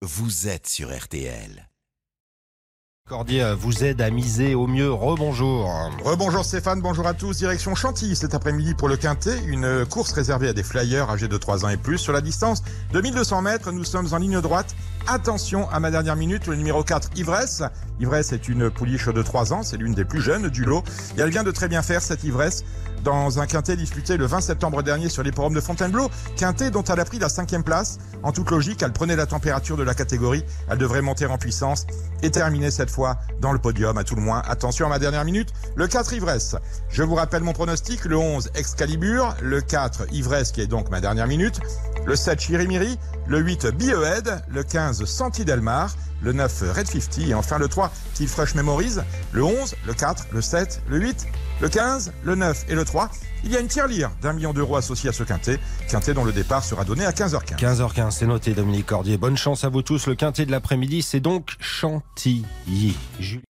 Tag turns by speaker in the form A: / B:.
A: vous êtes sur RTL.
B: Cordier vous aide à miser au mieux. Rebonjour.
C: Rebonjour Stéphane, bonjour à tous. Direction Chantilly cet après-midi pour le Quintet, une course réservée à des flyers âgés de 3 ans et plus. Sur la distance de 1200 mètres, nous sommes en ligne droite. Attention à ma dernière minute, le numéro 4, Ivresse. Ivresse est une pouliche de 3 ans, c'est l'une des plus jeunes du lot. Et elle vient de très bien faire cette Ivresse dans un Quintet disputé le 20 septembre dernier sur l'hippodrome de Fontainebleau. Quintet dont elle a pris la 5e place. En toute logique, elle prenait la température de la catégorie. Elle devrait monter en puissance et terminer cette fois dans le podium à tout le moins. Attention à ma dernière minute, le 4 Ivresse. Je vous rappelle mon pronostic, le 11 Excalibur, le 4 Ivresse qui est donc ma dernière minute, le 7 Chirimiri, le 8 Biohead, le 15 Santi Delmar, le 9 Red 50 et enfin le 3 Teal Fresh Memories, le 11, le 4, le 7, le 8, le 15, le 9 et le 3. Il y a une tirelire d'1 million d'euros associée à ce Quintet dont le départ sera donné à 15h15.
B: 15h15, c'est noté Dominique Cordier. Bonne chance à vous tous. Le Quintet de l'après-midi, c'est donc Chantilly.